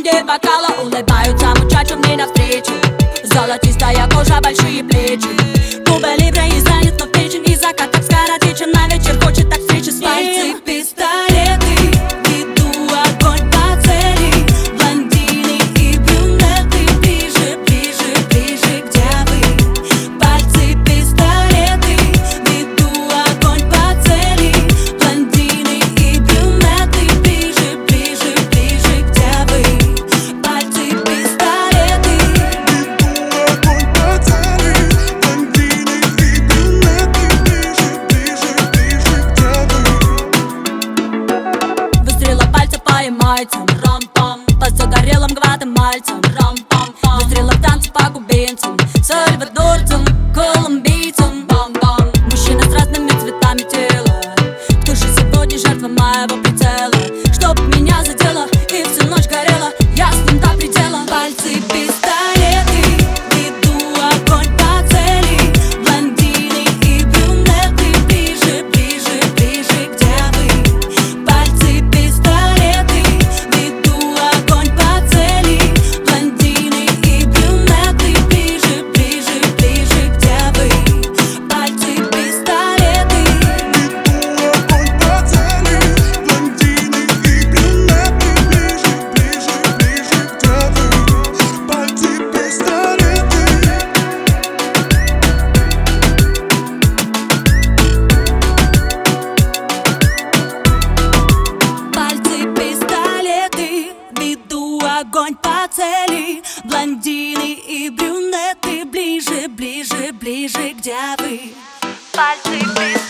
виде бокала улыбаются мучачу мне навстречу. Золотистая кожа, большие плечи. Куба либра и занят, но печень и закаток скоротечен. На вечер хочет так встречи с ним. Пальцы пистолеты, веду огонь по цели. Блондины и брюнеты, ближе, ближе, ближе, где вы? Пальцы пистолеты, веду огонь по цели. Блондины и брюнеты, ближе, ближе, ближе, где вы? Пальцы пистолеты, веду огонь по цели. Блондины и брюнеты, ближе, ближе, ближе, где вы? выстрела пальца поймайте, рам-пам. По загорелым гватемальцам, рам-пам-пам. Выстрела в танце по кубинцам, сальвадорцам, колумбийцам, бам-бам. Мужчина с разными цветами тела. Кто же сегодня жертва моего прицела? Чтоб меня задело и всю ночь горело, я с ним до предела. Пальцы пистолеты, веду огонь по цели. Блондины и брюнеты, ближе, ближе, ближе, где вы? Пальцы пистолеты, веду огонь по цели. Блондины и брюнеты, ближе, ближе, ближе, где вы? Пальцы пистолеты, Веду огонь по цели. Блондины и брюнеты, ближе, ближе, ближе, где вы? Пальцы пистолеты. пальцы пистолеты, веду огонь по цели. Блондины и брюнеты, ближе, ближе, ближе, где вы? Пальцы пистолеты.